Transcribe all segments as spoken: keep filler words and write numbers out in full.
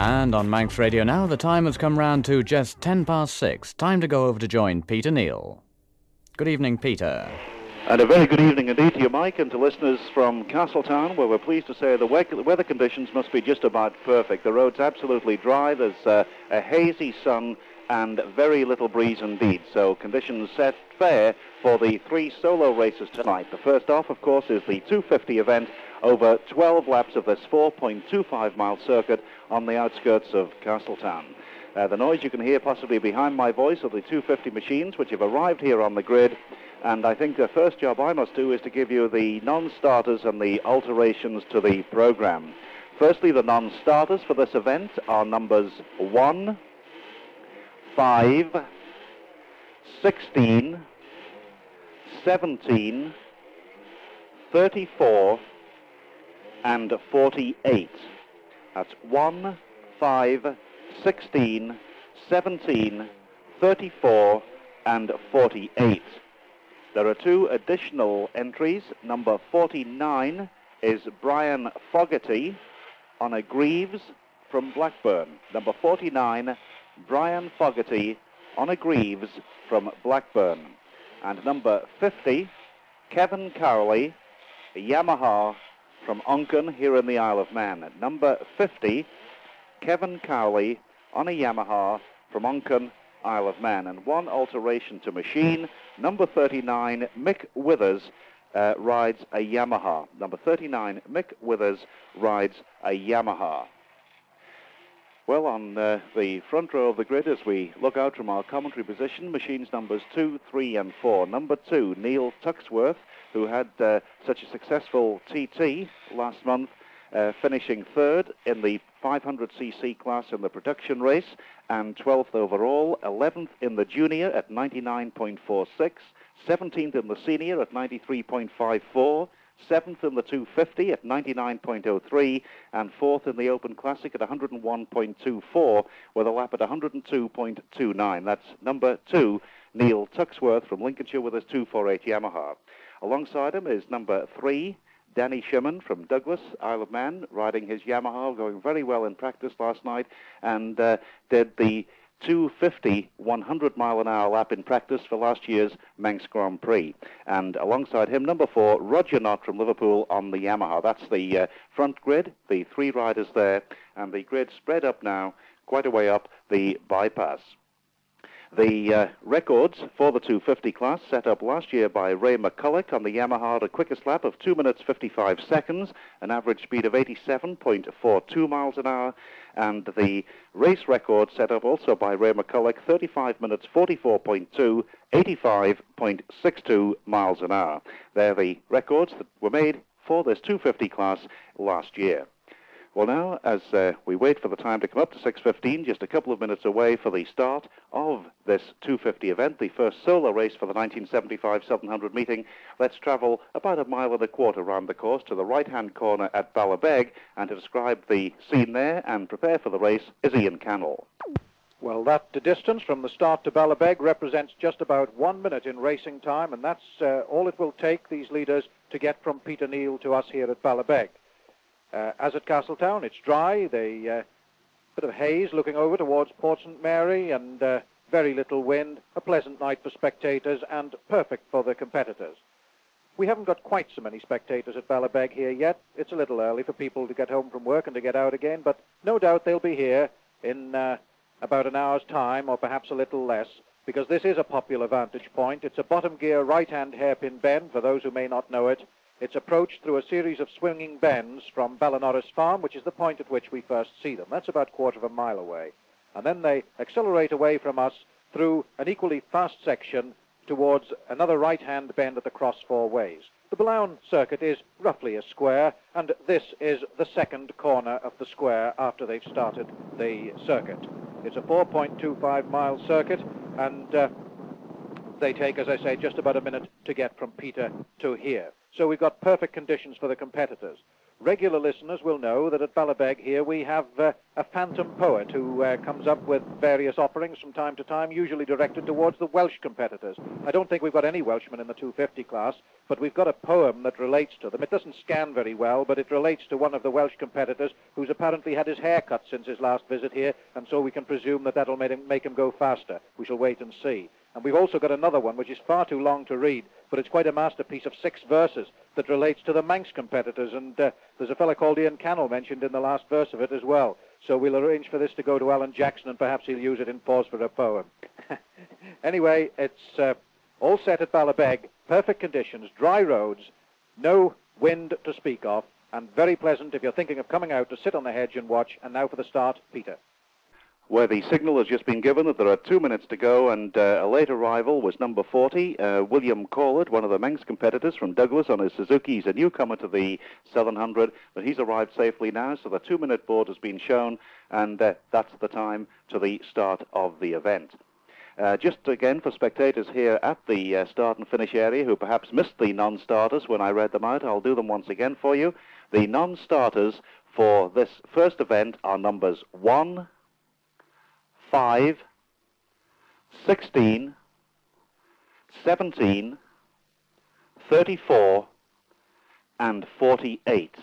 And on Manx Radio now, the time has come round to just ten past six. Time to go over to join Peter Neal. Good evening, Peter. And a very good evening indeed to you, Mike, and to listeners from Castletown, where we're pleased to say the we- weather conditions must be just about perfect. The road's absolutely dry, there's uh, a hazy sun and very little breeze indeed, so conditions set fair for the three solo races tonight. The first off, of course, is the two fifty event over twelve laps of this four point two five mile circuit on the outskirts of Castletown. Uh, the noise you can hear possibly behind my voice are the two fifty machines which have arrived here on the grid, and I think the first job I must do is to give you the non-starters and the alterations to the program. Firstly, the non-starters for this event are numbers one, five, sixteen, seventeen, thirty-four, and forty-eight. That's one, five, sixteen, seventeen, thirty-four, and forty-eight. There are two additional entries. Number forty-nine is Brian Fogarty on a Greaves from Blackburn. Number forty-nine, Brian Fogarty on a Greaves from Blackburn. And number fifty, Kevin Cowley, a Yamaha from Onken here in the Isle of Man. At number fifty, Kevin Cowley on a Yamaha from Onken, Isle of Man. And one alteration to machine, number thirty-nine, Mick Withers uh, rides a Yamaha. Number thirty-nine, Mick Withers rides a Yamaha. Well, on uh, the front row of the grid, as we look out from our commentary position, machines numbers two, three, and four. Number two, Neil Tuxworth, who had uh, such a successful T T last month, uh, finishing third in the five hundred c c class in the production race, and twelfth overall, eleventh in the junior at ninety-nine point four six, seventeenth in the senior at ninety-three point five four, seventh in the two fifty at ninety-nine point oh three, and fourth in the Open Classic at one hundred one point two four, with a lap at one hundred two point two nine. That's number two, Neil Tuxworth from Lincolnshire with his two forty-eight Yamaha. Alongside him is number three, Danny Shimon from Douglas, Isle of Man, riding his Yamaha, going very well in practice last night, and uh, did the two fifty one hundred mile an hour lap in practice for last year's Manx Grand Prix. And alongside him, number four, Roger Knott from Liverpool on the Yamaha. That's the uh, front grid, the three riders there, and the grid spread up now, quite a way up the bypass. The uh, records for the two fifty class set up last year by Ray McCulloch on the Yamaha, a quickest lap of two minutes fifty-five seconds, an average speed of eighty-seven point four two miles an hour, and the race record set up also by Ray McCulloch, thirty-five minutes forty-four point two, eighty-five point six two miles an hour. They're the records that were made for this two fifty class last year. Well, now, as uh, we wait for the time to come up to six fifteen, just a couple of minutes away for the start of this two fifty event, the first solo race for the nineteen seventy-five seven hundred meeting, let's travel about a mile and a quarter round the course to the right-hand corner at Ballabeg, and to describe the scene there and prepare for the race is Ian Cannell. Well, that distance from the start to Ballabeg represents just about one minute in racing time, and that's uh, all it will take these leaders to get from Peter Neal to us here at Ballabeg. Uh, as at Castletown, it's dry, the uh, bit of haze looking over towards Port Saint Mary, and uh, very little wind, a pleasant night for spectators, and perfect for the competitors. We haven't got quite so many spectators at Ballabeg here yet. It's a little early for people to get home from work and to get out again, but no doubt they'll be here in uh, about an hour's time, or perhaps a little less, because this is a popular vantage point. It's a bottom gear right-hand hairpin bend, for those who may not know it. It's approached through a series of swinging bends from Ballinorris Farm, which is the point at which we first see them. That's about a quarter of a mile away. And then they accelerate away from us through an equally fast section towards another right-hand bend at the cross four ways. The Blount circuit is roughly a square, and this is the second corner of the square after they've started the circuit. It's a four point two five mile circuit, and uh, they take, as I say, just about a minute to get from Peter to here. So we've got perfect conditions for the competitors. regular listeners will know that at Ballabeg here we have uh, a phantom poet who uh, comes up with various offerings from time to time, usually directed towards the Welsh competitors. I don't think we've got any Welshmen in the two fifty class, but we've got a poem that relates to them. It doesn't scan very well, but it relates to one of the Welsh competitors who's apparently had his hair cut since his last visit here, and so we can presume that that'll make him, make him go faster. We shall wait and see. And we've also got another one, which is far too long to read, but it's quite a masterpiece of six verses that relates to the Manx competitors, and uh, there's a fellow called Ian Cannell mentioned in the last verse of it as well. So we'll arrange for this to go to Alan Jackson, and perhaps he'll use it in pause for a poem. Anyway, it's uh, all set at Ballabeg, perfect conditions, dry roads, no wind to speak of, and very pleasant if you're thinking of coming out to sit on the hedge and watch. And now for the start, Peter. Where the signal has just been given that there are two minutes to go, and uh, a late arrival was number forty, uh, William Corlett, one of the Manx competitors from Douglas on his Suzuki. He's a newcomer to the seven hundred, but he's arrived safely now, so the two-minute board has been shown, and uh, that's the time to the start of the event. Uh, just again for spectators here at the uh, start and finish area who perhaps missed the non-starters when I read them out, I'll do them once again for you. The non-starters for this first event are numbers one, five, sixteen, seventeen, thirty-four, and forty-eight.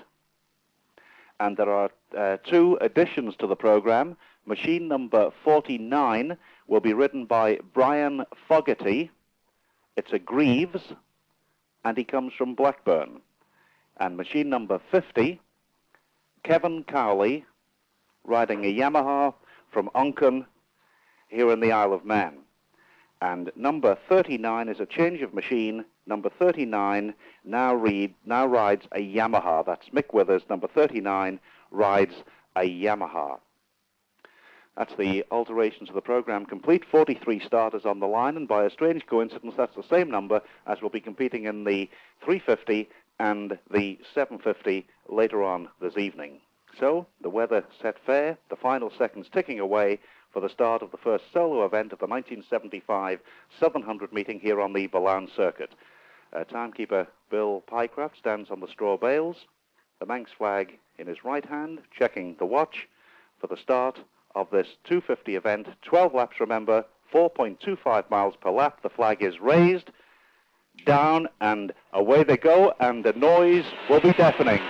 And there are uh, two additions to the program. Machine number forty-nine will be ridden by Brian Fogarty. It's a Greaves, and he comes from Blackburn. And machine number fifty, Kevin Cowley, riding a Yamaha from Onchan, here in the Isle of Man. And number thirty-nine is a change of machine. Number thirty-nine now, read, now rides a Yamaha. That's Mick Withers. Number thirty-nine rides a Yamaha. That's the alterations of the program complete. forty-three starters on the line, and by a strange coincidence, that's the same number as will be competing in the three fifty and the seven fifty later on this evening. So, the weather set fair, the final seconds ticking away for the start of the first solo event of the nineteen seventy-five seven hundred meeting here on the Ballown Circuit. Uh, timekeeper Bill Pycraft stands on the straw bales, the Manx flag in his right hand, checking the watch for the start of this two fifty event. twelve laps, remember, four point two five miles per lap. The flag is raised, down, and away they go, and the noise will be deafening.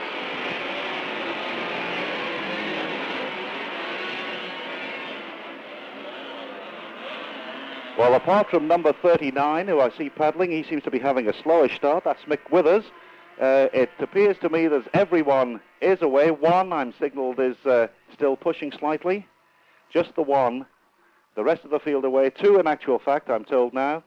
Well, apart from number thirty-nine, who I see paddling, he seems to be having a slowish start. That's Mick Withers. Uh, it appears to me that everyone is away. One, I'm signalled, is uh, still pushing slightly. Just the one. The rest of the field away. Two, in actual fact, I'm told now.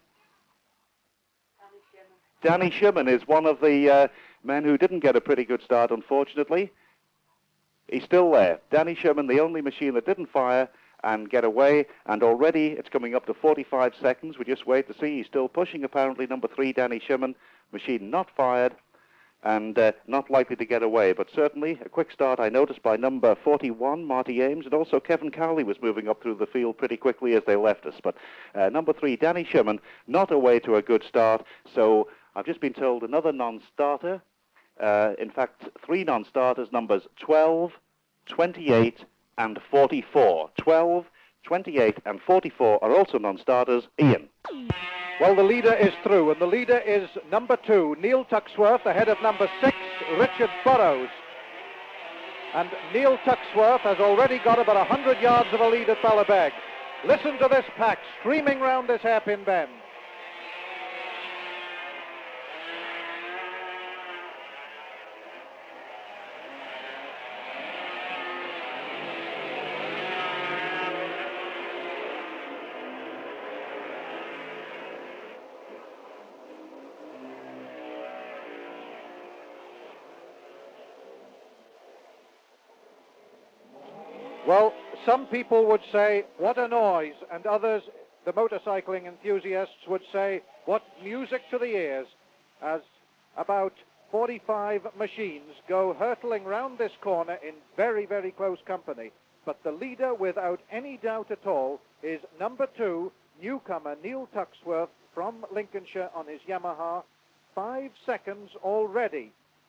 Danny Shimon is one of the uh, men who didn't get a pretty good start, unfortunately. He's still there. Danny Shimon, the only machine that didn't fire and get away, and already it's coming up to forty-five seconds. We just wait to see. He's still pushing, apparently, number three, Danny Shimon. Machine not fired and uh, not likely to get away, but certainly a quick start I noticed by number forty-one, Marty Ames, and also Kevin Cowley was moving up through the field pretty quickly as they left us. But uh, number three, Danny Shimon, not away to a good start. So I've just been told another non-starter, uh, in fact, three non-starters, numbers twelve, twenty-eight, and forty-four. twelve, twenty-eight, and forty-four are also non-starters. Ian. Well, the leader is through, and the leader is number two, Neil Tuxworth, ahead of number six, Richard Burrows. And Neil Tuxworth has already got about one hundred yards of a lead at Ballabeg. Listen to this pack streaming round this hairpin bend. Well, some people would say, what a noise, and others, the motorcycling enthusiasts, would say, what music to the ears, as about forty-five machines go hurtling round this corner in very, very close company. But the leader, without any doubt at all, is number two, newcomer Neil Tuxworth from Lincolnshire on his Yamaha. Five seconds already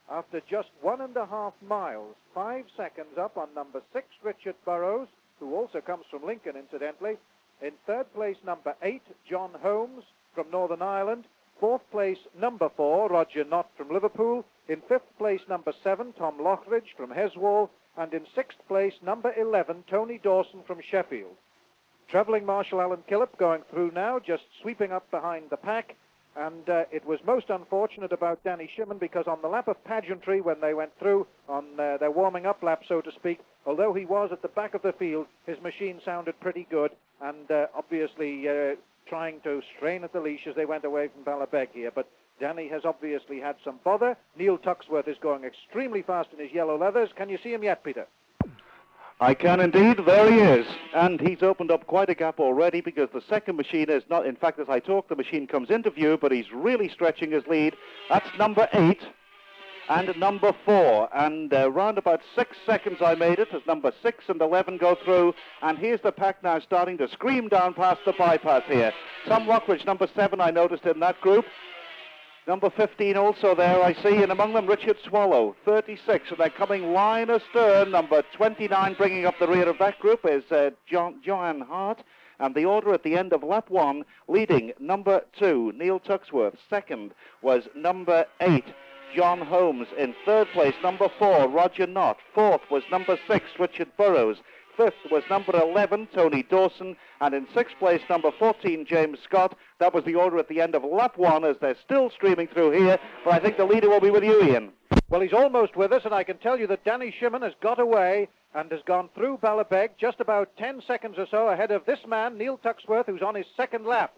after just one and a half miles. Five seconds up on number six, Richard Burrows, who also comes from Lincoln, incidentally. In third place, number eight, John Holmes from Northern Ireland. Fourth place, number four, Roger Knott from Liverpool. In fifth place, number seven, Tom Lockridge from Heswall. And in sixth place, number eleven, Tony Dawson from Sheffield. Travelling Marshal Alan Killip going through now, just sweeping up behind the pack. And uh, it was most unfortunate about Danny Shimon, because on the lap of pageantry, when they went through on uh, their warming-up lap, so to speak, although he was at the back of the field, his machine sounded pretty good, and uh, obviously uh, trying to strain at the leash as they went away from Ballabeg here. But Danny has obviously had some bother. Neil Tuxworth is going extremely fast in his yellow leathers. Can you see him yet, Peter? I can indeed. There he is. And he's opened up quite a gap already, because the second machine is not, in fact, as I talk, the machine comes into view, but he's really stretching his lead. That's number eight and number four. And uh, round about six seconds I made it as number six and eleven go through. And here's the pack now starting to scream down past the bypass here. Tom Lockridge, number seven, I noticed in that group. Number fifteen also there, I see, and among them Richard Swallow, thirty-six, and they're coming line astern. Number twenty-nine bringing up the rear of that group is uh, John, Joanne Hart, and the order at the end of lap one, leading number two, Neil Tuxworth. Second was number eight, John Holmes. In third place, number four, Roger Knott. Fourth was number six, Richard Burrows. Fifth was number eleven, Tony Dawson. And in sixth place, number fourteen, James Scott. That was the order at the end of lap one, as they're still streaming through here. But I think the leader will be with you, Ian. Well, he's almost with us, and I can tell you that Danny Shimon has got away and has gone through Ballabeg just about ten seconds or so ahead of this man, Neil Tuxworth, who's on his second lap.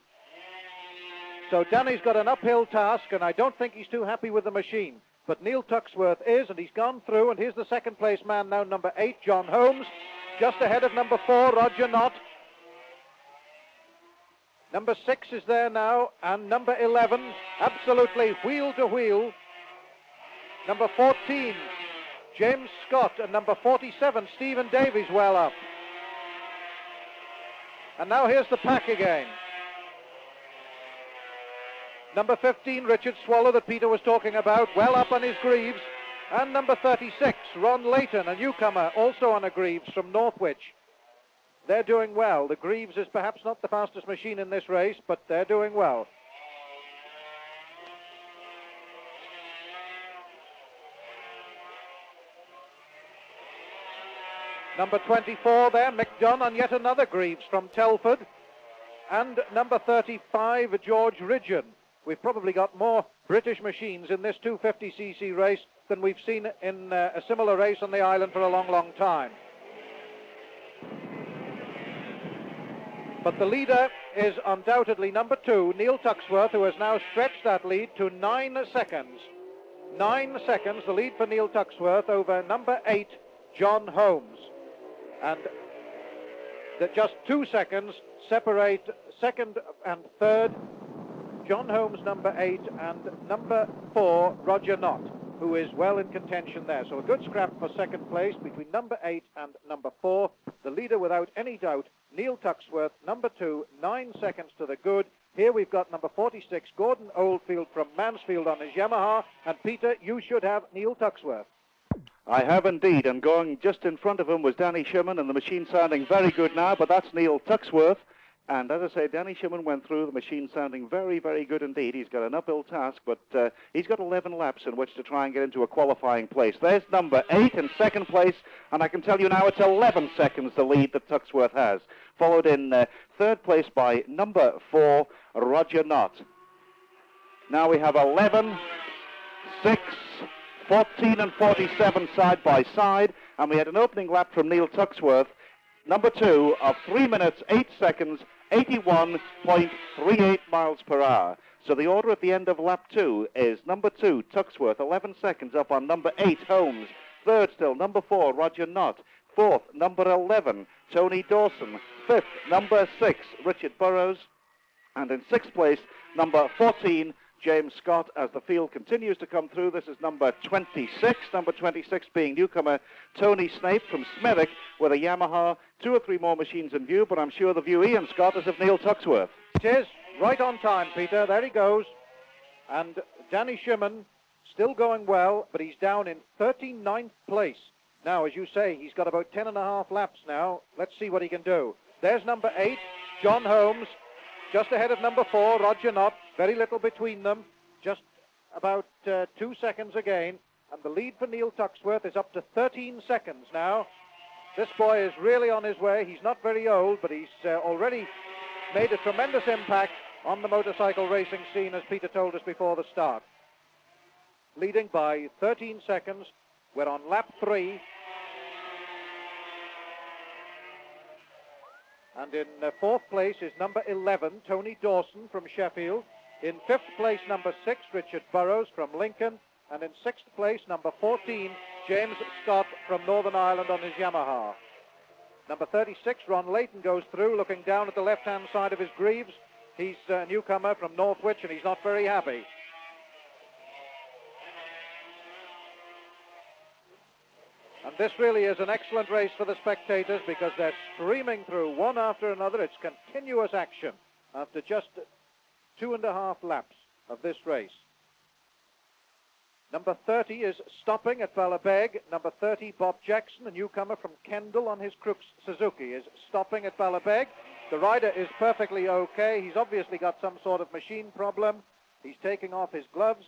So Danny's got an uphill task, and I don't think he's too happy with the machine. But Neil Tuxworth is, and he's gone through, and here's the second place man now, number eight, John Holmes, just ahead of number four, Roger Knott. Number six is there now, and number eleven, absolutely wheel to wheel. Number fourteen, James Scott, and number forty-seven, Stephen Davies, well up. And now here's the pack again. Number fifteen, Richard Swallow, that Peter was talking about, well up on his greaves. And number thirty-six, Ron Layton, a newcomer, also on a greaves from Northwich. They're doing well. The greaves is perhaps not the fastest machine in this race, but they're doing well. Number twenty-four there, Mick Dunn on yet another greaves from Telford. And number thirty-five, George Ridgeon. We've probably got more British machines in this two fifty c c race than we've seen in uh, a similar race on the island for a long, long time. But the leader is undoubtedly number two, Neil Tuxworth, who has now stretched that lead to nine seconds. Nine seconds, the lead for Neil Tuxworth over number eight, John Holmes. And that just two seconds separate second and third, John Holmes, number eight, and number four, Roger Knott, who is well in contention there. So a good scrap for second place between number eight and number four. The leader, without any doubt, Neil Tuxworth, number two, nine seconds to the good. Here we've got number forty-six, Gordon Oldfield from Mansfield on his Yamaha. And Peter, you should have Neil Tuxworth. I have indeed, and going just in front of him was Danny Shimon, and the machine sounding very good now, but that's Neil Tuxworth. And as I say, Danny Shimon went through, the machine sounding very, very good indeed. He's got an uphill task, but uh, he's got eleven laps in which to try and get into a qualifying place. There's number eight in second place, and I can tell you now it's eleven seconds the lead that Tuxworth has. Followed in uh, third place by number four, Roger Knott. Now we have eleven, six, fourteen and forty-seven side by side, and we had an opening lap from Neil Tuxworth, number two, of three minutes, eight seconds, eighty-one point three eight miles per hour. So the order at the end of lap two is number two, Tuxworth, eleven seconds up on number eight, Holmes. Third still, number four, Roger Knott. Fourth, number eleven, Tony Dawson. Fifth, number six, Richard Burrows. And in sixth place, number fourteen, James Scott. As the field continues to come through, this is number twenty-six. Number twenty-six being newcomer Tony Snape from Smethwick with a Yamaha. Two or three more machines in view, but I'm sure the view, Ian Scott, is of Neil Tuxworth. It is. Right on time, Peter. There he goes. And Danny Shimon still going well, but he's down in thirty-ninth place. Now, as you say, he's got about ten and a half laps now. Let's see what he can do. There's number eight, John Holmes, just ahead of number four, Roger Knott. Very little between them, just about uh, two seconds again. And the lead for Neil Tuxworth is up to thirteen seconds now. This boy is really on his way. He's not very old, but he's uh, already made a tremendous impact on the motorcycle racing scene, as Peter told us before the start. Leading by thirteen seconds. We're on lap three. And in uh, fourth place is number eleven, Tony Dawson from Sheffield. In fifth place, number six, Richard Burrows from Lincoln. And in sixth place, number fourteen, James Scott from Northern Ireland on his Yamaha. Number thirty-six, Ron Layton, goes through, looking down at the left-hand side of his greaves. He's a newcomer from Northwich, and he's not very happy. And this really is an excellent race for the spectators, because they're streaming through one after another. It's continuous action after just two and a half laps of this race. Number thirty is stopping at Ballabeg. Number thirty, Bob Jackson, a newcomer from Kendal on his Crooks Suzuki, is stopping at Ballabeg. The rider is perfectly okay. He's obviously got some sort of machine problem. He's taking off his gloves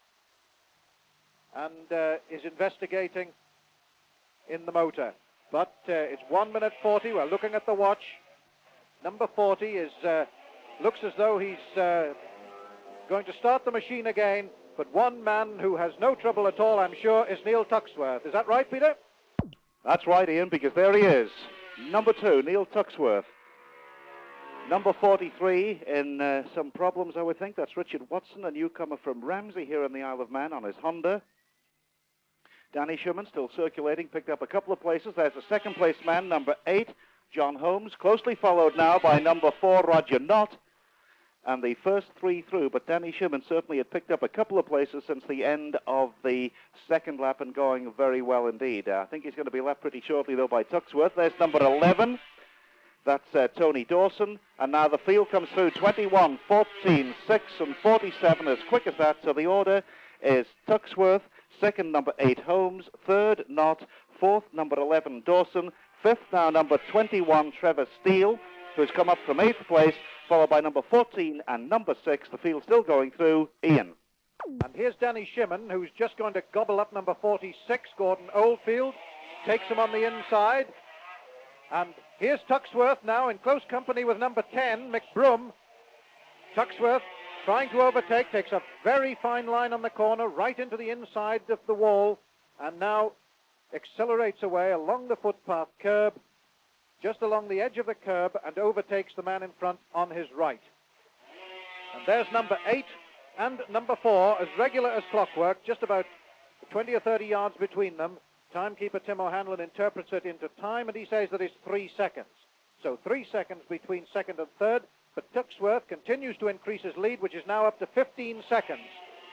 and uh, is investigating in the motor. But uh, it's one minute forty. We're looking at the watch. Number forty is uh, looks as though he's uh, going to start the machine again. But one man who has no trouble at all, I'm sure, is Neil Tuxworth. Is that right, Peter? That's right, Ian, because there he is. Number two, Neil Tuxworth. Number forty-three, in uh, some problems, I would think. That's Richard Watson, a newcomer from Ramsey here in the Isle of Man on his Honda. Danny Schumann still circulating, picked up a couple of places. There's the second place man, number eight, John Holmes, closely followed now by number four, Roger Knott. And the first three through, but Danny Schumann certainly had picked up a couple of places since the end of the second lap and going very well indeed. Uh, I think he's going to be left pretty shortly, though, by Tuxworth. There's number eleven. That's uh, Tony Dawson. And now the field comes through twenty-one, fourteen, six, and forty-seven, as quick as that. So the order is Tuxworth, second, number eight, Holmes, third, Knott, fourth, number eleven, Dawson, fifth, now number twenty-one, Trevor Steele, who's come up from eighth place, followed by number fourteen and number six. The field still going through. Ian. And here's Danny Schumann, who's just going to gobble up number forty-six, Gordon Oldfield. Takes him on the inside. And here's Tuxworth now in close company with number ten, Mick Broom. Tuxworth trying to overtake, takes a very fine line on the corner, right into the inside of the wall, and now accelerates away along the footpath curb, just along the edge of the curb, and overtakes the man in front on his right. And there's number eight and number four, as regular as clockwork, just about twenty or thirty yards between them. Timekeeper Tim O'Hanlon interprets it into time, and he says that it's three seconds. So three seconds between second and third, but Tuxworth continues to increase his lead, which is now up to fifteen seconds.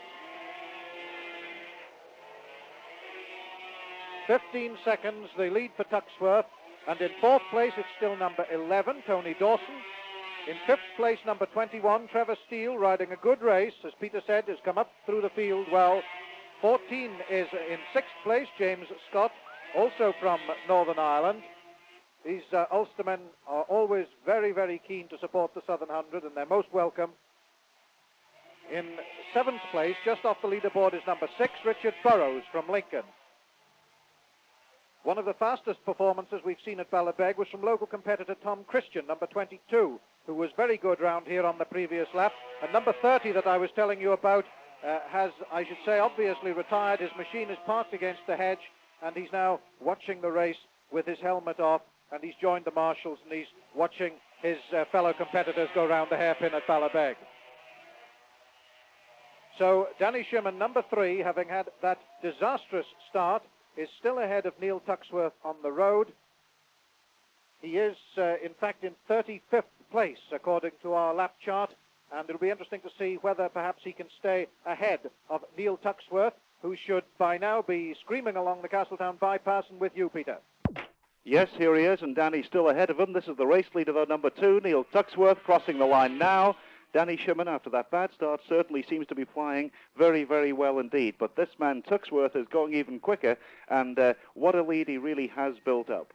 fifteen seconds, the lead for Tuxworth. And in fourth place, it's still number eleven, Tony Dawson. In fifth place, number twenty-one, Trevor Steele, riding a good race, as Peter said, has come up through the field well. fourteen is in sixth place, James Scott, also from Northern Ireland. These uh, Ulstermen are always very, very keen to support the Southern Hundred, and they're most welcome. In seventh place, just off the leaderboard, is number six, Richard Burrows from Lincoln. One of the fastest performances we've seen at Ballabeg was from local competitor Tom Christian, number twenty-two, who was very good round here on the previous lap. And number thirty that I was telling you about uh, has, I should say, obviously retired. His machine is parked against the hedge, and he's now watching the race with his helmet off, and he's joined the marshals, and he's watching his uh, fellow competitors go round the hairpin at Ballabeg. So Danny Schumann, number three, having had that disastrous start, is still ahead of Neil Tuxworth on the road. He is, uh, in fact, in thirty-fifth place, according to our lap chart, and it'll be interesting to see whether perhaps he can stay ahead of Neil Tuxworth, who should by now be screaming along the Castletown bypass, and with you, Peter. Yes, here he is, and Danny's still ahead of him. This is the race leader, though, number two, Neil Tuxworth, crossing the line now. Danny Shimon, after that bad start, certainly seems to be flying very, very well indeed. But this man, Tuxworth, is going even quicker, and uh, what a lead he really has built up.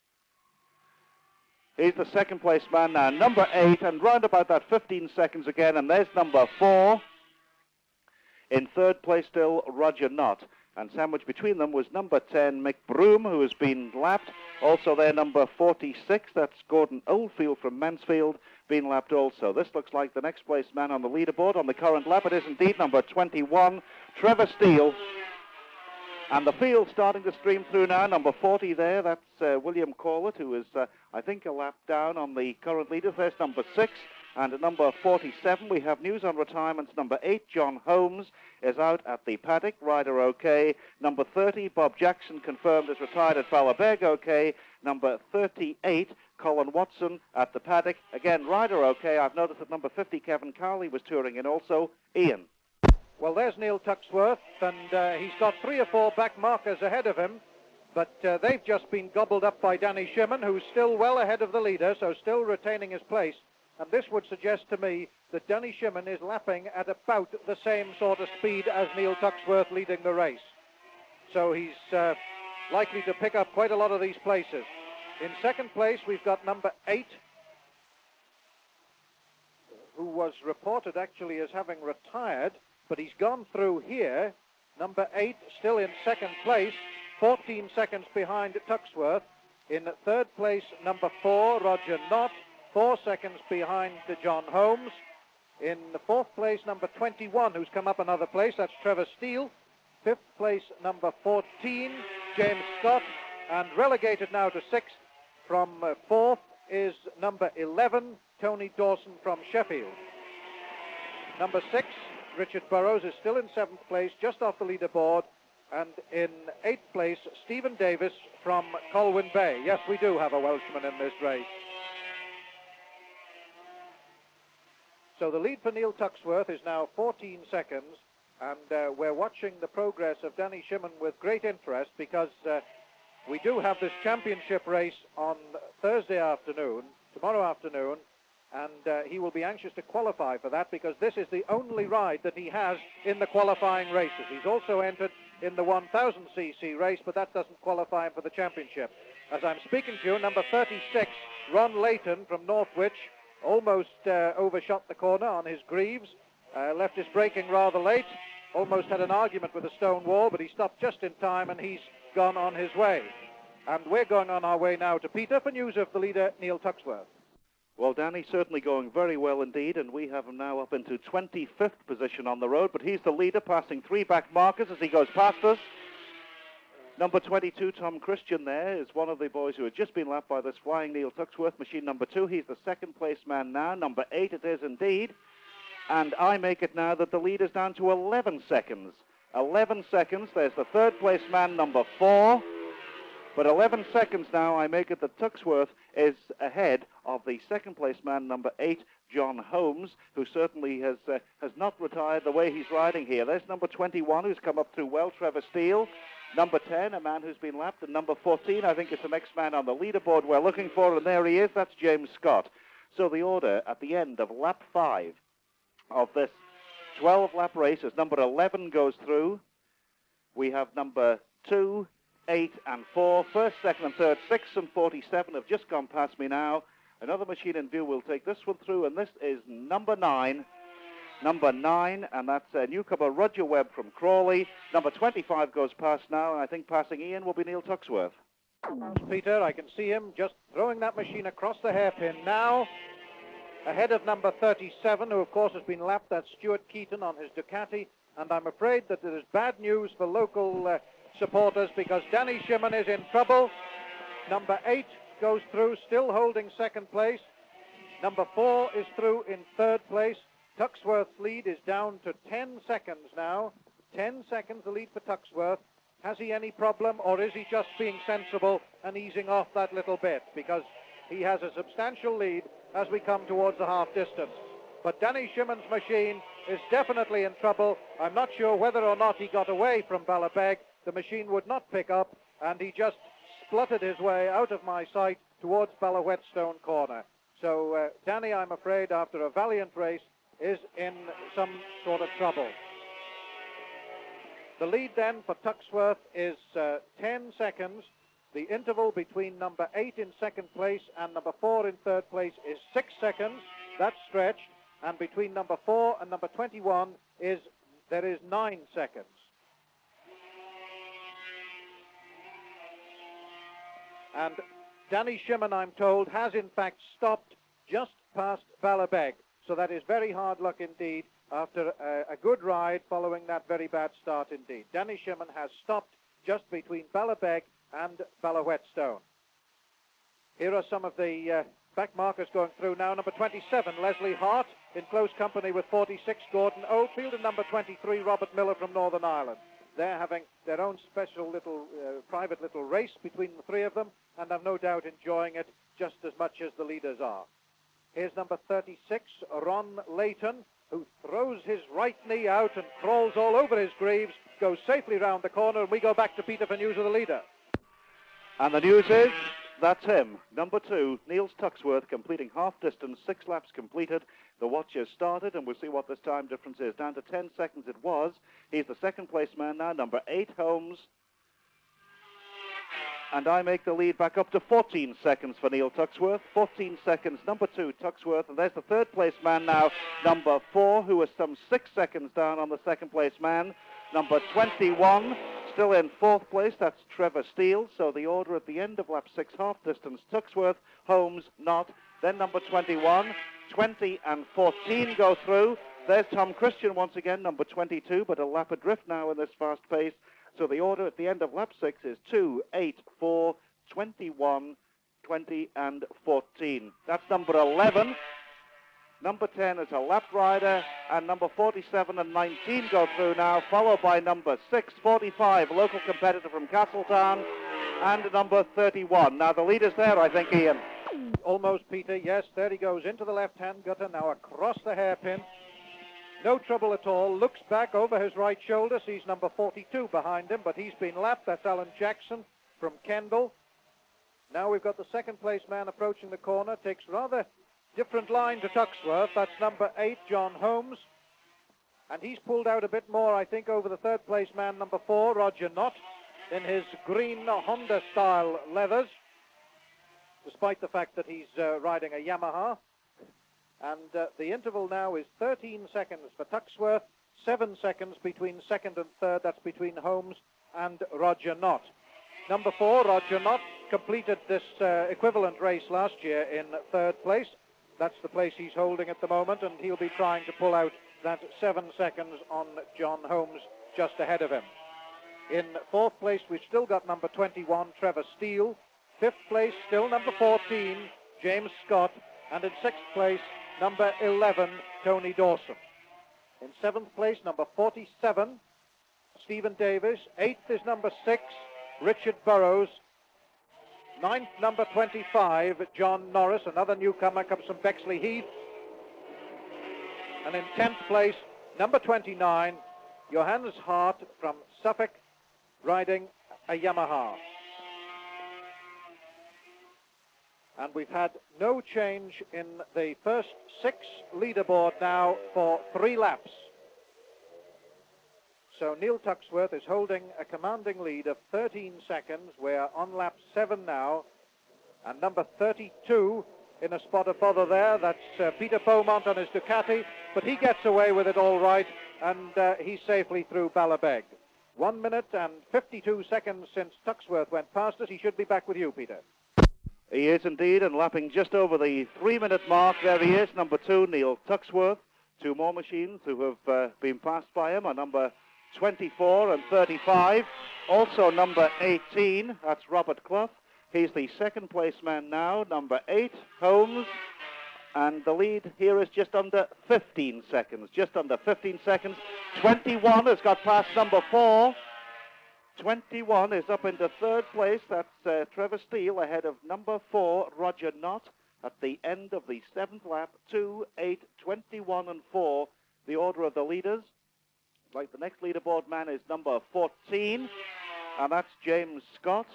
He's the second place man now, number eight, and round about that fifteen seconds again, and there's number four. In third place still, Roger Knott. And sandwiched between them was number ten, Mick Broom, who has been lapped. Also there, number forty-six, that's Gordon Oldfield from Mansfield, been lapped also. This looks like the next place man on the leaderboard on the current lap. It is indeed number twenty-one, Trevor Steele. And the field starting to stream through now. Number forty there, that's uh, William Corlett, who is, uh, I think, a lap down on the current leaders. There's number six. And at number forty-seven, we have news on retirements. Number eight, John Holmes, is out at the paddock. Rider okay. Number thirty, Bob Jackson, confirmed as retired at Ballabeg, okay. Number thirty-eight, Colin Watson at the paddock. Again, rider okay. I've noticed that number fifty, Kevin Cowley, was touring in also. Ian. Well, there's Neil Tuxworth, and uh, he's got three or four back markers ahead of him, but uh, they've just been gobbled up by Danny Shimon, who's still well ahead of the leader, so still retaining his place. And this would suggest to me that Danny Shimon is lapping at about the same sort of speed as Neil Tuxworth leading the race. So he's uh, likely to pick up quite a lot of these places. In second place, we've got number eight, who was reported actually as having retired, but he's gone through here. Number eight, still in second place, fourteen seconds behind Tuxworth. In third place, number four, Roger Knott, four seconds behind John Holmes. In the fourth place, number twenty-one, who's come up another place, that's Trevor Steele. Fifth place, number fourteen, James Scott. And relegated now to sixth from uh, fourth is number eleven, Tony Dawson from Sheffield. Number six, Richard Burrows, is still in seventh place, just off the leaderboard. And in eighth place, Stephen Davis from Colwyn Bay. Yes, we do have a Welshman in this race. So the lead for Neil Tuxworth is now fourteen seconds, and uh, we're watching the progress of Danny Shimon with great interest, because uh, we do have this championship race on Thursday afternoon, tomorrow afternoon, and uh, he will be anxious to qualify for that, because this is the only ride that he has in the qualifying races. He's also entered in the one thousand c c race, but that doesn't qualify him for the championship. As I'm speaking to you, number thirty-six, Ron Layton from Northwich, almost uh, overshot the corner on his Greaves, uh, left his braking rather late, almost had an argument with a stone wall, but he stopped just in time, and he's gone on his way. And we're going on our way now to Peter for news of the leader, Neil Tuxworth. Well, Danny, certainly going very well indeed, and we have him now up into twenty-fifth position on the road, but he's the leader, passing three back markers as he goes past us. Number twenty-two, Tom Christian, there is one of the boys who had just been lapped by this flying Neil Tuxworth, machine number two. He's the second place man now. Number eight it is indeed. And I make it now that the lead is down to eleven seconds. eleven seconds. There's the third place man, number four. But eleven seconds now, I make it that Tuxworth is ahead of the second place man, number eight, John Holmes, who certainly has uh, has not retired the way he's riding here. There's number twenty-one, who's come up through well, Trevor Steele. Number ten, a man who's been lapped. And number fourteen, I think, is the next man on the leaderboard we're looking for. And there he is. That's James Scott. So the order at the end of lap five of this twelve-lap race, as number eleven goes through, we have number two, eight, and four. First, second, and third. Six and forty-seven have just gone past me now. Another machine in view will take this one through, and this is number nine. Number nine, and that's uh, newcomer Roger Webb from Crawley. Number twenty-five goes past now, and I think passing Ian will be Neil Tuxworth. Peter, I can see him just throwing that machine across the hairpin now, ahead of number thirty-seven, who of course has been lapped. That's Stuart Keaton on his Ducati, and I'm afraid that it is bad news for local uh, supporters, because Danny Shimon is in trouble. Number eight goes through, still holding second place. Number four is through in third place. Tuxworth's lead is down to ten seconds now. ten seconds the lead for Tuxworth. Has he any problem, or is he just being sensible and easing off that little bit? Because he has a substantial lead as we come towards the half distance. But Danny Shimon's machine is definitely in trouble. I'm not sure whether or not he got away from Ballabeg. The machine would not pick up, and he just spluttered his way out of my sight towards Ballawhetstone Corner. So, uh, Danny, I'm afraid, after a valiant race, is in some sort of trouble. The lead then for Tuxworth is uh, ten seconds. The interval between number eight in second place and number four in third place is six seconds. That's stretched. And between number four and number twenty-one is, there is nine seconds. And Danny Shimon, I'm told, has in fact stopped just past Bala Beg. So that is very hard luck indeed after a, a good ride following that very bad start indeed. Danny Shimon has stopped just between Bala Beg and Bala Whetstone. Here are some of the uh, back markers going through now. Number twenty-seven, Leslie Hart, in close company with forty-six, Gordon Oldfield, and number twenty-three, Robert Miller from Northern Ireland. They're having their own special little, uh, private little race between the three of them, and I'm no doubt enjoying it just as much as the leaders are. Here's number thirty-six, Ron Layton, who throws his right knee out and crawls all over his greaves, goes safely round the corner, and we go back to Peter for news of the leader. And the news is, that's him, number two, Niels Tuxworth, completing half distance, six laps completed. The watch has started, and we'll see what this time difference is. Down to ten seconds it was. He's the second place man now, number eight, Holmes. And I make the lead back up to fourteen seconds for Neil Tuxworth. fourteen seconds, number two, Tuxworth. And there's the third place man now, number four, who is some six seconds down on the second place man. Number twenty-one, still in fourth place, that's Trevor Steele. So the order at the end of lap six, half distance, Tuxworth, Holmes, Knott. Then number twenty-one, twenty and fourteen go through. There's Tom Christian once again, number twenty-two, but a lap adrift now in this fast pace. So the order at the end of lap six is two, eight, four, twenty-one, twenty and fourteen. That's number eleven. Number ten is a lap rider, and number forty-seven and nineteen go through now, followed by number six, forty-five, local competitor from Castletown, and number thirty-one. Now the leader's there, I think, Ian. Almost, Peter. Yes, there he goes into the left-hand gutter, now across the hairpin. No trouble at all. Looks back over his right shoulder, sees number forty-two behind him, but he's been lapped. That's Alan Jackson from Kendall. Now we've got the second place man approaching the corner. Takes rather different line to Tuxworth. That's number eight, John Holmes. And he's pulled out a bit more, I think, over the third place man, number four, Roger Knott, in his green Honda-style leathers, despite the fact that he's uh, riding a Yamaha. And uh, the interval now is thirteen seconds for Tuxworth, seven seconds between second and third. That's between Holmes and Roger Knott. Number four, Roger Knott, completed this uh, equivalent race last year in third place. That's the place he's holding at the moment, and he'll be trying to pull out that seven seconds on John Holmes just ahead of him. In fourth place, we've still got number twenty-one, Trevor Steele. Fifth place, still number fourteen, James Scott. And in sixth place, number eleven, Tony Dawson. In seventh place, number forty-seven, Stephen Davis. Eighth is number six, Richard Burrows. Ninth, number twenty-five, John Norris, another newcomer, comes from Bexley Heath. And in tenth place, number twenty-nine, Johannes Hart from Suffolk, riding a Yamaha. And we've had no change in the first six leaderboard now for three laps. So Neil Tuxworth is holding a commanding lead of thirteen seconds. We're on lap seven now. And number thirty-two in a spot of bother there. That's uh, Peter Beaumont on his Ducati. But he gets away with it all right. And uh, he's safely through Bala Beg. One minute and fifty-two seconds since Tuxworth went past us. He should be back with you, Peter. He is indeed, and lapping just over the three-minute mark. There he is, number two, Neil Tuxworth. Two more machines who have uh, been passed by him are number twenty-four and thirty-five. Also number eighteen, that's Robert Clough. He's the second place man now, number eight, Holmes. And the lead here is just under fifteen seconds, just under fifteen seconds. twenty-one has got past number four. twenty-one is up into third place. That's uh, Trevor Steele ahead of number four, Roger Knott, at the end of the seventh lap. two, eight, twenty-one and four, the order of the leaders. Like the next leaderboard man is number fourteen, and that's James Scott.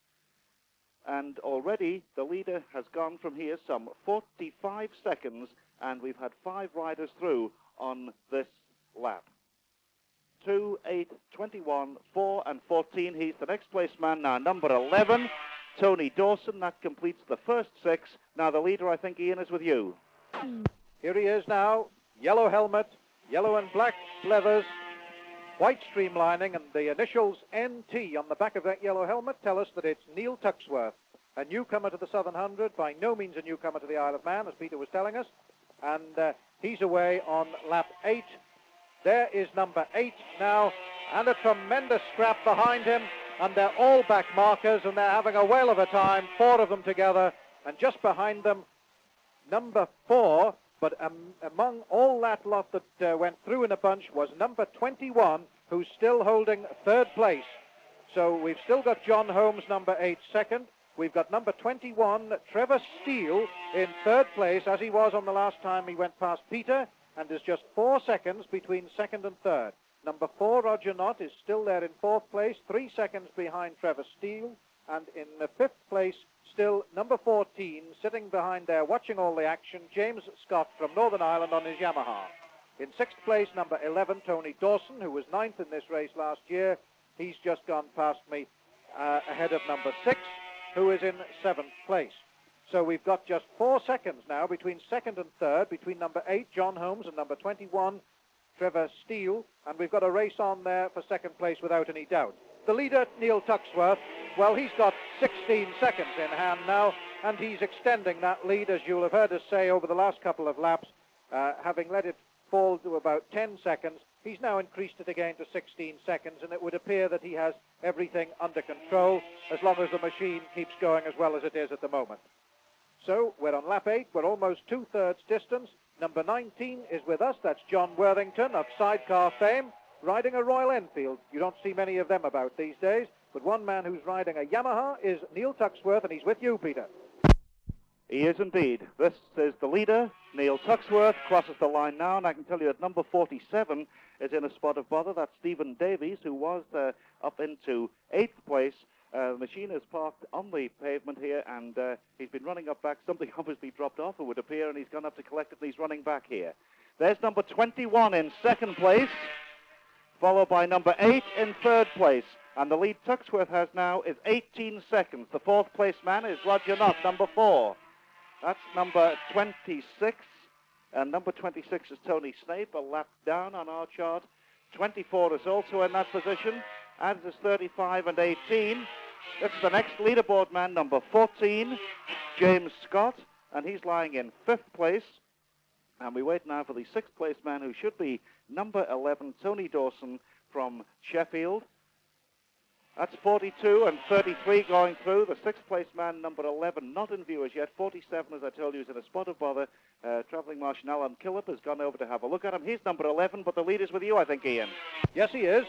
And already the leader has gone from here some forty-five seconds and we've had five riders through on this lap. two, eight, twenty-one, four, and fourteen. He's the next place man now, number eleven, Tony Dawson. That completes the first six. Now the leader, I think, Ian, is with you. Here he is now, yellow helmet, yellow and black leathers, white streamlining, and the initials N T on the back of that yellow helmet tell us that it's Neil Tuxworth, a newcomer to the Southern Hundred, by no means a newcomer to the Isle of Man, as Peter was telling us, and uh, he's away on lap eight. There is number eight now, and a tremendous scrap behind him, and they're all back markers, and they're having a whale of a time, four of them together, and just behind them, number four, but um, among all that lot that uh, went through in a bunch was number twenty-one, who's still holding third place. So we've still got John Holmes, number eight, second. We've got number twenty-one, Trevor Steele, in third place, as he was on the last time he went past Peter, and there's just four seconds between second and third. Number four, Roger Knott, is still there in fourth place, three seconds behind Trevor Steele, and in the fifth place, still number fourteen, sitting behind there, watching all the action, James Scott from Northern Ireland on his Yamaha. In sixth place, number eleven, Tony Dawson, who was ninth in this race last year. He's just gone past me uh, ahead of number six, who is in seventh place. So we've got just four seconds now between second and third, between number eight, John Holmes, and number twenty-one, Trevor Steele, and we've got a race on there for second place without any doubt. The leader, Neil Tuxworth, well, he's got sixteen seconds in hand now, and he's extending that lead, as you'll have heard us say over the last couple of laps, uh, having let it fall to about ten seconds. He's now increased it again to sixteen seconds, and it would appear that he has everything under control as long as the machine keeps going as well as it is at the moment. So we're on lap eight. We're almost two-thirds distance. Number nineteen is with us. That's John Worthington of sidecar fame, riding a Royal Enfield. You don't see many of them about these days, but one man who's riding a Yamaha is Neil Tuxworth, and he's with you, Peter. He is indeed. This is the leader, Neil Tuxworth, crosses the line now, and I can tell you that number forty-seven is in a spot of bother. That's Stephen Davies, who was uh, up into eighth place. Uh, the machine is parked on the pavement here, and uh, he's been running up back. Something obviously dropped off, it would appear, and he's gone up to collect it, and he's running back here. There's number twenty-one in second place, followed by number eight in third place. And the lead Tuxworth has now is eighteen seconds. The fourth place man is Roger Knott, number four. That's number twenty-six. And number twenty-six is Tony Snape, a lap down on our chart. twenty-four is also in that position, as is thirty-five and eighteen. This is the next leaderboard man, number fourteen, James Scott, and he's lying in fifth place. And we wait now for the sixth place man, who should be number eleven, Tony Dawson from Sheffield. That's forty-two and thirty-three going through. The sixth place man, number eleven, not in view as yet. forty-seven, as I told you, is in a spot of bother. Uh, travelling Marshal Alan Killip has gone over to have a look at him. He's number eleven, but the lead is with you, I think, Ian. Yes, he is.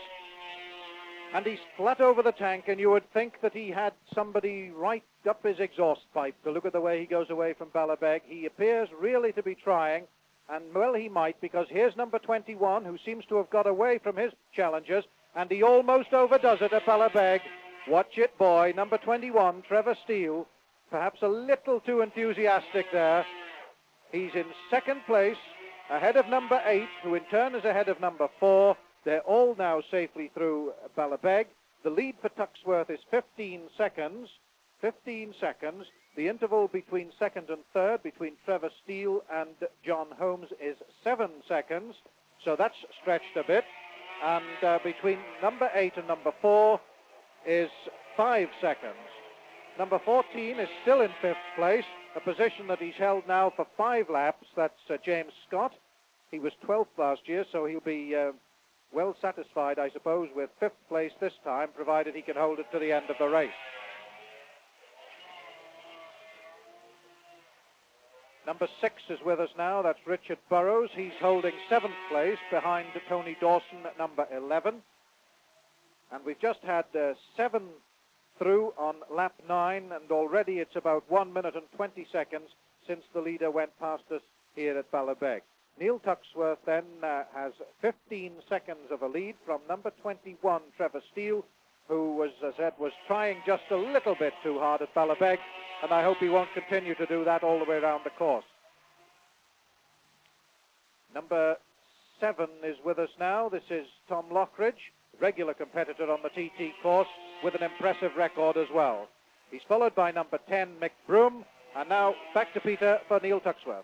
And he's flat over the tank, and you would think that he had somebody right up his exhaust pipe to look at the way he goes away from Ballabeg. He appears really to be trying, and well, he might, because here's number twenty-one, who seems to have got away from his challengers, and he almost overdoes it at Ballabeg. Watch it, boy. Number twenty-one, Trevor Steele, perhaps a little too enthusiastic there. He's in second place, ahead of number eight, who in turn is ahead of number four. They're all now safely through Ballabeg. The lead for Tuxworth is fifteen seconds. fifteen seconds. The interval between second and third, between Trevor Steele and John Holmes, is seven seconds. So that's stretched a bit. And uh, between number eight and number four is five seconds. Number fourteen is still in fifth place, a position that he's held now for five laps. That's uh, James Scott. He was twelfth last year, so he'll be uh, well satisfied, I suppose, with fifth place this time, provided he can hold it to the end of the race. Number six is with us now. That's Richard Burrows. He's holding seventh place behind Tony Dawson at number eleven. And we've just had uh, seven through on lap nine, and already it's about one minute and twenty seconds since the leader went past us here at Ballabeg. Neil Tuxworth then uh, has fifteen seconds of a lead from number twenty-one, Trevor Steele, who, was, as I said, was trying just a little bit too hard at Ballabeg, and I hope he won't continue to do that all the way around the course. Number seven is with us now. This is Tom Lockridge, regular competitor on the T T course with an impressive record as well. He's followed by number ten, Mick Broom, and now back to Peter for Neil Tuxworth.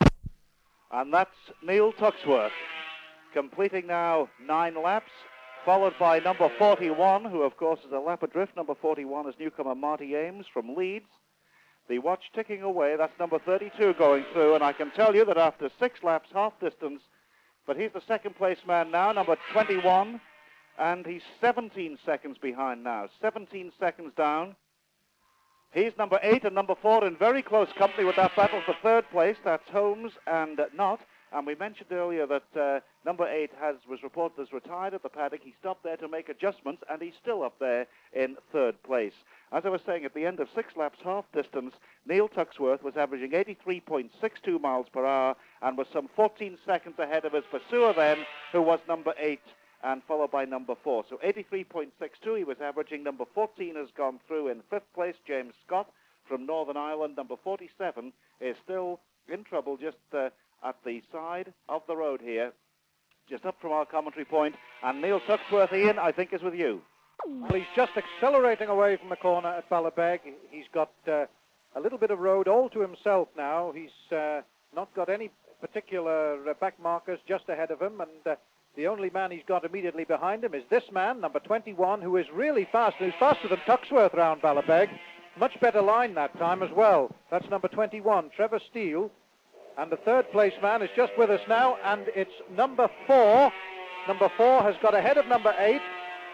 And that's Neil Tuxworth, completing now nine laps, followed by number forty-one, who of course is a lap adrift. Number forty-one is newcomer Marty Ames from Leeds. The watch ticking away, that's number thirty-two going through, and I can tell you that after six laps, half distance, but he's the second place man now, number twenty-one, and he's seventeen seconds behind now, seventeen seconds down. He's number eight and number four in very close company with that battle for third place. That's Holmes and uh, Knott. And we mentioned earlier that uh, number eight has was reported as retired at the paddock. He stopped there to make adjustments, and he's still up there in third place. As I was saying, at the end of six laps, half distance, Neil Tuxworth was averaging eighty-three point six two miles per hour and was some fourteen seconds ahead of his pursuer then, who was number eight, and followed by number four. So eighty-three point six two he was averaging. Number fourteen has gone through in fifth place, James Scott from Northern Ireland. Number forty-seven is still in trouble just uh, at the side of the road here, just up from our commentary point. And Neil Tuxworth, Ian, I think is with you. Well, he's just accelerating away from the corner at Ballabeg. He's got uh, a little bit of road all to himself now. He's uh, not got any particular uh, back markers just ahead of him, and uh, the only man he's got immediately behind him is this man, number twenty-one, who is really fast. Who's faster than Tuxworth round Ballabeg. Much better line that time as well. That's number twenty-one, Trevor Steele. And the third place man is just with us now, and it's number four. Number four has got ahead of number eight.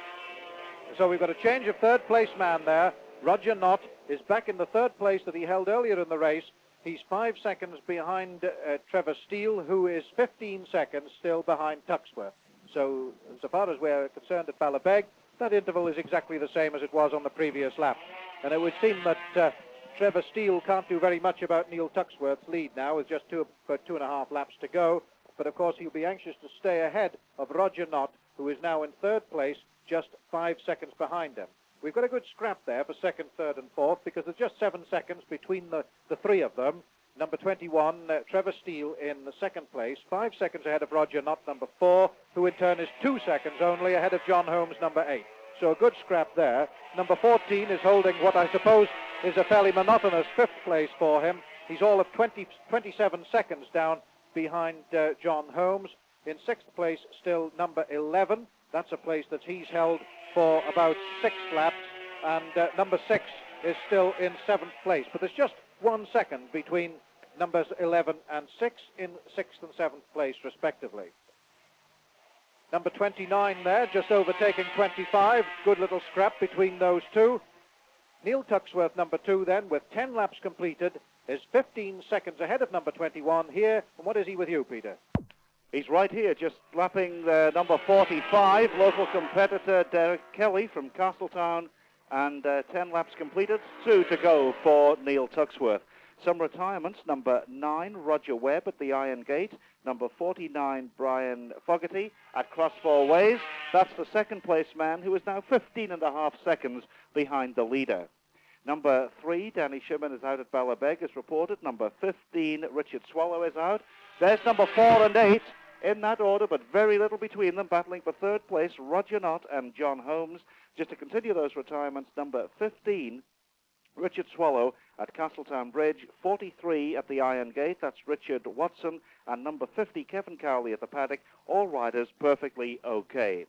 So we've got a change of third place man there. Roger Knott is back in the third place that he held earlier in the race. He's five seconds behind uh, Trevor Steele, who is fifteen seconds still behind Tuxworth. So, so far as we're concerned at Ballabeg, that interval is exactly the same as it was on the previous lap. And it would seem that uh, Trevor Steele can't do very much about Neil Tuxworth's lead now, with just two, about two and a half laps to go. But of course, he'll be anxious to stay ahead of Roger Knott, who is now in third place, just five seconds behind him. We've got a good scrap there for second, third, and fourth, because there's just seven seconds between the, the three of them. Number twenty-one, uh, Trevor Steele in the second place, five seconds ahead of Roger Knott, number four, who in turn is two seconds only ahead of John Holmes, number eight. So a good scrap there. Number fourteen is holding what I suppose is a fairly monotonous fifth place for him. He's all of twenty, twenty-seven seconds down behind uh, John Holmes. In sixth place, still number eleven. That's a place that he's held for about six laps. And uh, number six is still in seventh place. But there's just one second between numbers eleven and six in sixth and seventh place, respectively. Number twenty-nine there, just overtaking twenty-five. Good little scrap between those two. Neil Tuxworth, number two, then, with ten laps completed, is fifteen seconds ahead of number twenty-one here. And what is he with you, Peter? He's right here, just lapping the number forty-five, local competitor Derek Kelly from Castletown, and uh, ten laps completed, two to go for Neil Tuxworth. Some retirements: number nine, Roger Webb at the Iron Gate, number forty-nine, Brian Fogarty at Cross Four Ways. That's the second place man, who is now fifteen and a half seconds behind the leader. Number three, Danny Shimon, is out at Ballabeg, as reported. Number fifteen, Richard Swallow, is out. There's number four and eight in that order, but very little between them, battling for third place, Roger Knott and John Holmes. Just to continue those retirements, number fifteen, Richard Swallow at Castletown Bridge, forty-three at the Iron Gate, that's Richard Watson, and number fifty, Kevin Cowley at the paddock, all riders perfectly okay.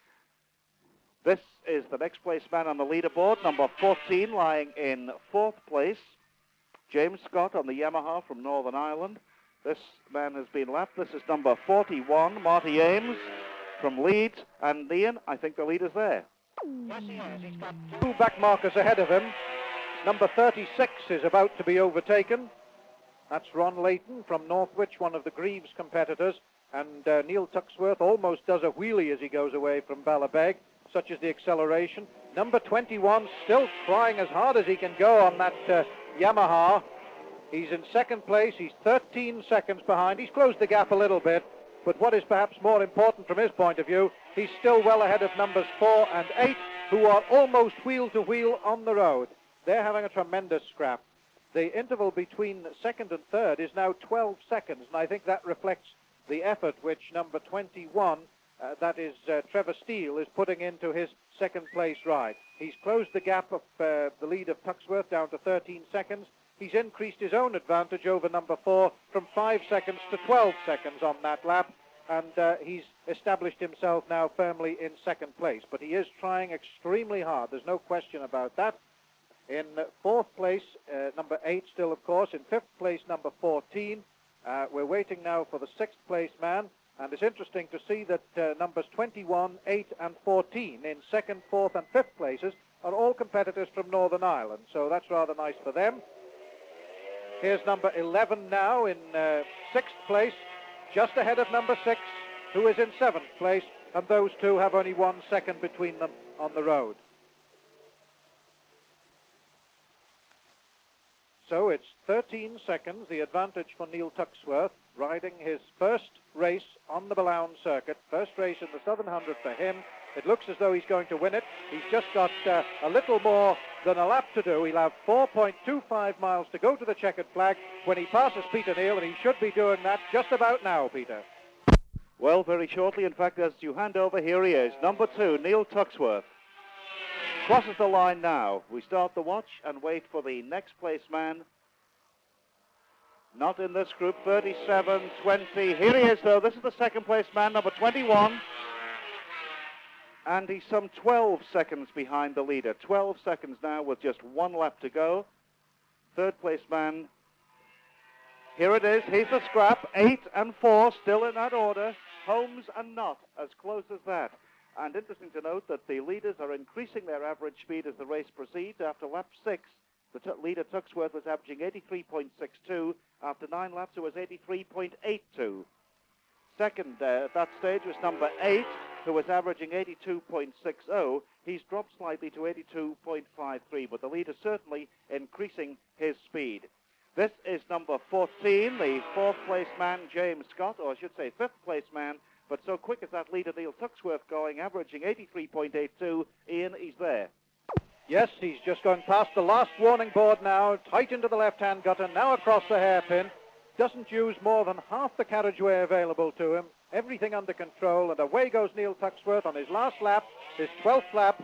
This is the next place man on the leaderboard, number fourteen, lying in fourth place, James Scott on the Yamaha from Northern Ireland. This man has been lapped. This is number forty-one, Marty Ames from Leeds, and Ian, I think the leader's there. Yes, he has. He's got two back markers ahead of him. Number thirty-six is about to be overtaken. That's Ron Layton from Northwich, one of the Greaves competitors. And uh, Neil Tuxworth almost does a wheelie as he goes away from Ballabeg. Such is the acceleration. Number twenty-one still trying as hard as he can go on that uh, Yamaha. He's in second place. He's thirteen seconds behind. He's closed the gap a little bit. But what is perhaps more important from his point of view, he's still well ahead of numbers four and eight, who are almost wheel to wheel on the road. They're having a tremendous scrap. The interval between second and third is now twelve seconds, and I think that reflects the effort which number twenty-one, uh, that is uh, Trevor Steele, is putting into his second place ride. He's closed the gap of uh, the lead of Tuxworth down to thirteen seconds. He's increased his own advantage over number four from five seconds to twelve seconds on that lap, and uh, he's established himself now firmly in second place. But he is trying extremely hard. There's no question about that. In uh, fourth place, uh, number eight still, of course. In fifth place, number fourteen. Uh, we're waiting now for the sixth place man, and it's interesting to see that uh, numbers twenty-one, eight, and fourteen in second, fourth, and fifth places are all competitors from Northern Ireland, so that's rather nice for them. Here's number eleven now in uh, sixth place, just ahead of number six, who is in seventh place, and those two have only one second between them on the road. So it's thirteen seconds, the advantage for Neil Tuxworth, riding his first race on the Ballown circuit, first race in the Southern Hundred for him. It looks as though he's going to win it. He's just got uh, a little more than a lap to do. He'll have four point two five miles to go to the checkered flag when he passes Peter Neal, and he should be doing that just about now, Peter. Well, very shortly, in fact, as you hand over, here he is, number two, Neil Tuxworth. Crosses the line now. We start the watch and wait for the next place man. Not in this group, thirty-seven twenty. Here he is, though. This is the second place man, number twenty-one. And he's some twelve seconds behind the leader. twelve seconds now with just one lap to go. Third place man. Here it is. Here's the scrap. Eight and four, still in that order. Holmes and Knott, as close as that. And interesting to note that the leaders are increasing their average speed as the race proceeds. After lap six, the t- leader Tuxworth was averaging eighty-three point six two. After nine laps, it was eighty-three point eight two. Second uh, at that stage was number eight, who was averaging eighty-two point six oh. He's dropped slightly to eighty-two point five three, but the leader certainly increasing his speed. This is number fourteen, the fourth place man, James Scott, or I should say fifth place man. But so quick as that leader, Neil Tuxworth, going, averaging eighty-three point eight two. Ian, he's there. Yes, he's just gone past the last warning board now, tight into the left-hand gutter, now across the hairpin. Doesn't use more than half the carriageway available to him. Everything under control, and away goes Neil Tuxworth on his last lap, his twelfth lap.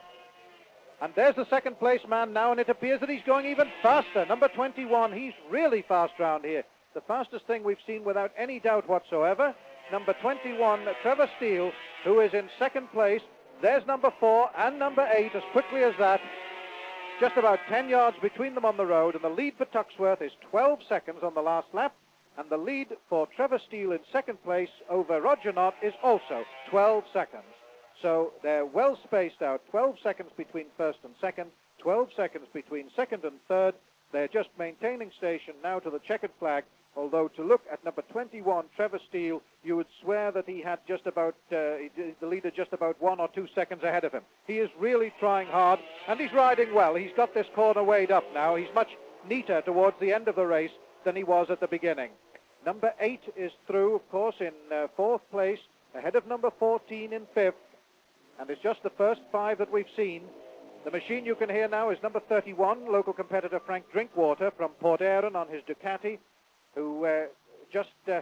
And there's the second place man now, and it appears that he's going even faster. Number twenty-one, he's really fast round here. The fastest thing we've seen without any doubt whatsoever. Number twenty-one, Trevor Steele, who is in second place. There's number four and number eight as quickly as that. Just about ten yards between them on the road, and the lead for Tuxworth is twelve seconds on the last lap, and the lead for Trevor Steele in second place over Roger Knott is also twelve seconds. So they're well spaced out, twelve seconds between first and second, twelve seconds between second and third. They're just maintaining station now to the checkered flag, although to look at number twenty-one, Trevor Steele, you would swear that he had just about, uh, the leader just about one or two seconds ahead of him. He is really trying hard, and he's riding well. He's got this corner weighed up now. He's much neater towards the end of the race than he was at the beginning. Number eight is through, of course, in uh, fourth place, ahead of number fourteen in fifth, and it's just the first five that we've seen. The machine you can hear now is number thirty-one, local competitor Frank Drinkwater from Port Erin on his Ducati, who uh, just uh,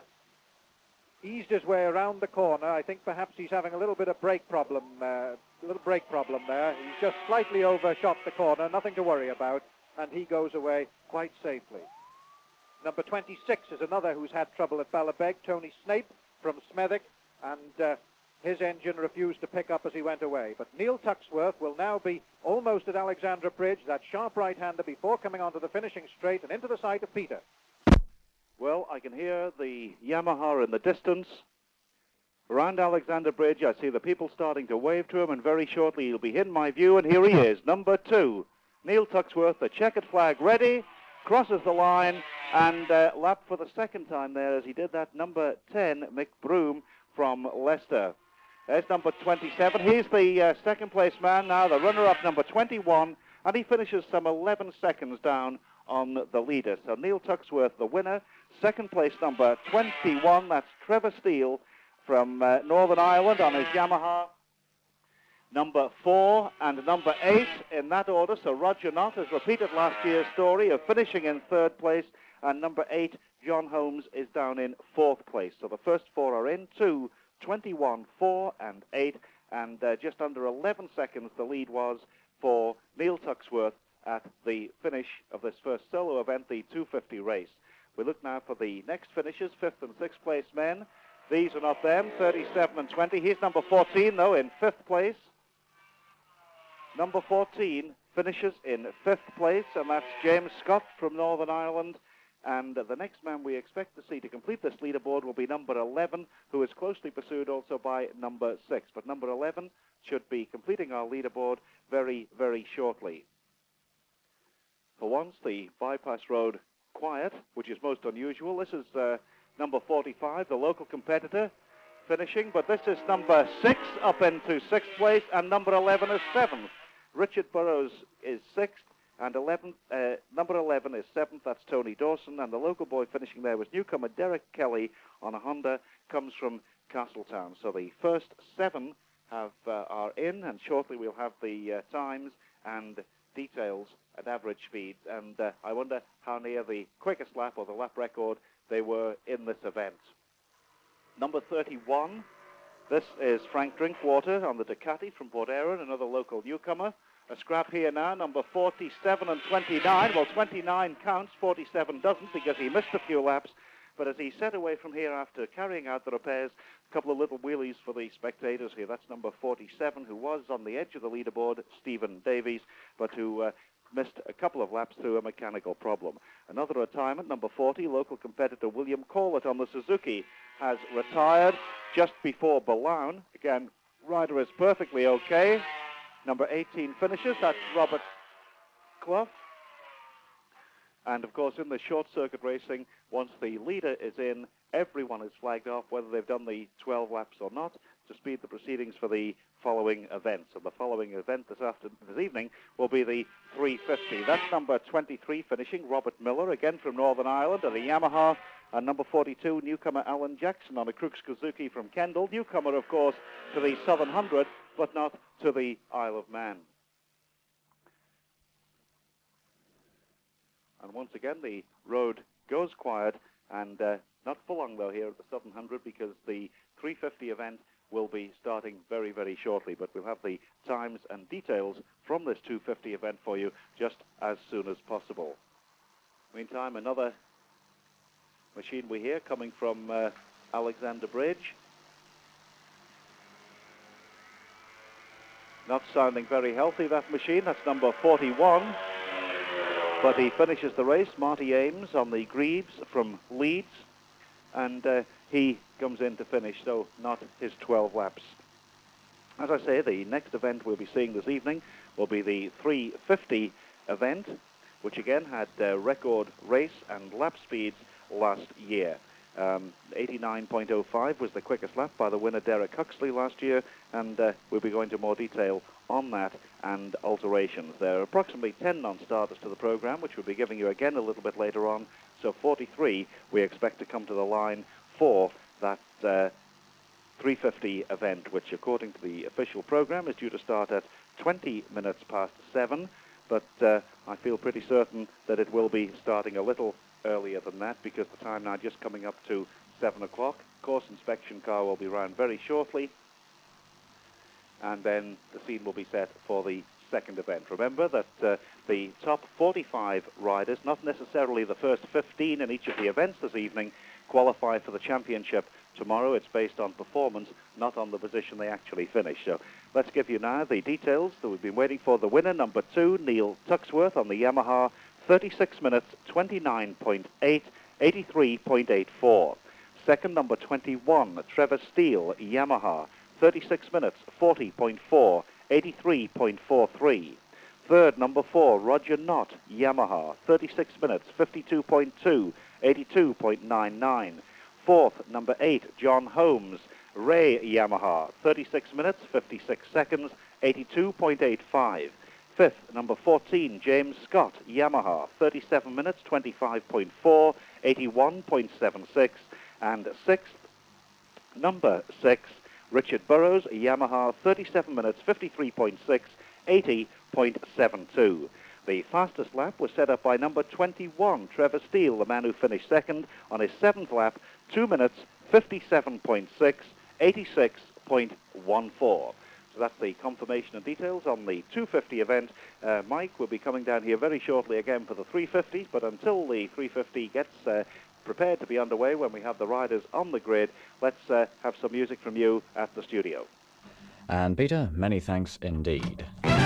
eased his way around the corner. I think perhaps he's having a little bit of brake problem, uh, a little brake problem there. He's just slightly overshot the corner, nothing to worry about, and he goes away quite safely. Number twenty-six is another who's had trouble at Ballabeg, Tony Snape from Smethwick, and uh, his engine refused to pick up as he went away. But Neil Tuxworth will now be almost at Alexandra Bridge, that sharp right-hander, before coming onto the finishing straight and into the sight of Peter. Well, I can hear the Yamaha in the distance. Around Alexander Bridge, I see the people starting to wave to him, and very shortly he'll be in my view, and here he is, number two. Neil Tuxworth, the checkered flag ready, crosses the line, and uh, lapped for the second time there as he did that number ten, Mick Broom from Leicester. There's number twenty-seven. He's the uh, second place man now, the runner-up, number twenty-one, and he finishes some eleven seconds down on the leader. So Neil Tuxworth, the winner. Second place, number twenty-one, that's Trevor Steele from uh, Northern Ireland on his Yamaha. Number four and number eight in that order. So Roger Knott has repeated last year's story of finishing in third place, and number eight, John Holmes is down in fourth place. So the first four are in, two, twenty-one, four, and eight. And uh, just under eleven seconds the lead was for Neil Tuxworth at the finish of this first solo event, the two fifty race. We look now for the next finishers, fifth and sixth place men. These are not them, thirty-seven and twenty. Here's number fourteen, though, in fifth place. Number fourteen finishes in fifth place, and that's James Scott from Northern Ireland. And uh, the next man we expect to see to complete this leaderboard will be number eleven, who is closely pursued also by number six. But number eleven should be completing our leaderboard very, very shortly. For once, the bypass road quiet, which is most unusual. This is uh, number forty-five, the local competitor, finishing. But this is number six up into sixth place, and number eleven is seventh. Richard Burrows is sixth, and eleventh, uh, number eleven is seventh. That's Tony Dawson, and the local boy finishing there was newcomer Derek Kelly on a Honda, comes from Castletown. So the first seven have uh, are in, and shortly we'll have the uh, times and details at average speed. And uh, I wonder how near the quickest lap or the lap record they were in this event. Number thirty-one. This is Frank Drinkwater on the Ducati from Port Erin, another local newcomer. A scrap here now, number forty-seven and twenty-nine. Well, twenty-nine counts, forty-seven doesn't because he missed a few laps. But as he set away from here after carrying out the repairs, a couple of little wheelies for the spectators here. That's number forty-seven, who was on the edge of the leaderboard, Stephen Davies, but who uh, missed a couple of laps through a mechanical problem. Another retirement, number forty, local competitor William Corlett on the Suzuki, has retired just before Ballown. Again, rider is perfectly okay. Number eighteen finishes, that's Robert Clough. And of course, in the short circuit racing, once the leader is in, everyone is flagged off, whether they've done the twelve laps or not, to speed the proceedings for the following events. And the following event this afternoon, this evening, will be the three fifty. That's number twenty-three finishing, Robert Miller, again from Northern Ireland, at a Yamaha. And number forty-two, newcomer Alan Jackson on a Crooks Suzuki from Kendal. Newcomer, of course, to the Southern Hundred, but not to the Isle of Man. And once again, the road goes quiet, and uh, not for long, though, here at the Southern Hundred, because the three fifty event will be starting very, very shortly. But we'll have the times and details from this two fifty event for you just as soon as possible. Meantime, another machine we hear coming from uh, Alexander Bridge. Not sounding very healthy, that machine. That's number forty-one. But he finishes the race, Marty Ames on the Greaves from Leeds, and uh, he comes in to finish, so not his twelve laps. As I say, the next event we'll be seeing this evening will be the three fifty event, which again had uh, record race and lap speeds last year. Um, eighty-nine point oh five was the quickest lap by the winner Derek Huxley last year, and uh, we'll be going into more detail on that and alterations. There are approximately ten non-starters to the program, which we'll be giving you again a little bit later on. So forty-three we expect to come to the line for that uh, three fifty event, which according to the official program is due to start at twenty minutes past seven, but uh, I feel pretty certain that it will be starting a little earlier than that, because the time now just coming up to seven o'clock. Course inspection car will be round very shortly, and then the scene will be set for the second event. Remember that uh, the top forty-five riders, not necessarily the first fifteen in each of the events this evening, qualify for the championship tomorrow. It's based on performance, not on the position they actually finish. So let's give you now the details that we've been waiting for. The winner, number two, Neil Tuxworth on the Yamaha, thirty-six minutes, twenty-nine point eight, eighty-three point eight four. Second, number twenty-one, Trevor Steele, Yamaha, thirty-six minutes, forty point four, eighty-three point four three. Third, number four, Roger Knott, Yamaha, thirty-six minutes, fifty-two point two, eighty-two point nine nine. Fourth, number eight, John Holmes, Ray Yamaha, thirty-six minutes, fifty-six seconds, eighty-two point eight five. Fifth, number fourteen, James Scott, Yamaha, thirty-seven minutes, twenty-five point four, eighty-one point seven six. And sixth, number six, Richard Burrows, Yamaha, thirty-seven minutes, fifty-three point six, eighty point seven two. The fastest lap was set up by number twenty-one, Trevor Steele, the man who finished second on his seventh lap, two minutes, fifty-seven point six, eighty-six point one four. So that's the confirmation and details on the two fifty event. Uh, Mike will be coming down here very shortly again for the three fifty, but until the three fifty gets uh, prepared to be underway when we have the riders on the grid, let's uh, have some music from you at the studio. And Peter, many thanks indeed.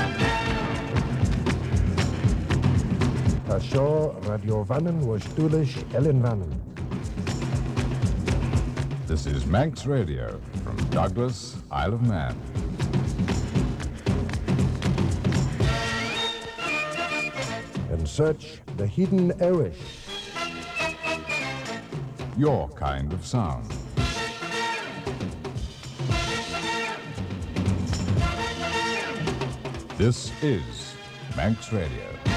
Asho Radio Vannen was Stulish Ellen Vannen. This is Manx Radio from Douglas, Isle of Man. And search the hidden Irish. Your kind of sound. This is Manx Radio.